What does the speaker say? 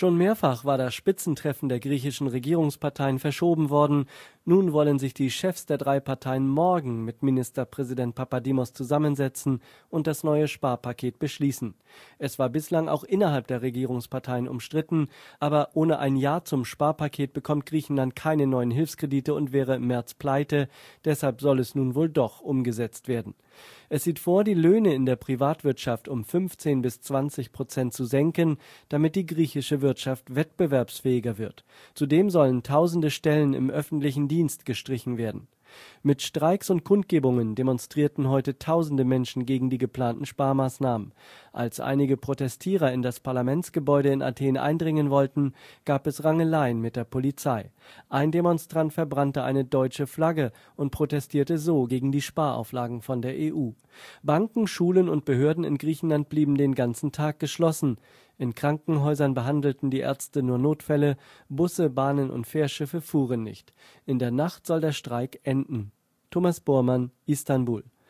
Schon mehrfach war das Spitzentreffen der griechischen Regierungsparteien verschoben worden. Nun wollen sich die Chefs der drei Parteien morgen mit Ministerpräsident Papadimos zusammensetzen und das neue Sparpaket beschließen. Es war bislang auch innerhalb der Regierungsparteien umstritten, aber ohne ein Ja zum Sparpaket bekommt Griechenland keine neuen Hilfskredite und wäre im März pleite. Deshalb soll es nun wohl doch umgesetzt werden. Es sieht vor, die Löhne in der Privatwirtschaft um 15-20% zu senken, damit die griechische Wirtschaft wettbewerbsfähiger wird. Zudem sollen tausende Stellen im öffentlichen Dienst gestrichen werden. Mit Streiks und Kundgebungen demonstrierten heute tausende Menschen gegen die geplanten Sparmaßnahmen. Als einige Protestierer in das Parlamentsgebäude in Athen eindringen wollten, gab es Rangeleien mit der Polizei. Ein Demonstrant verbrannte eine deutsche Flagge und protestierte so gegen die Sparauflagen von der EU. Banken, Schulen und Behörden in Griechenland blieben den ganzen Tag geschlossen. In Krankenhäusern behandelten die Ärzte nur Notfälle, Busse, Bahnen und Fährschiffe fuhren nicht. In der Nacht soll der Streik enden. Thomas Bormann, Istanbul.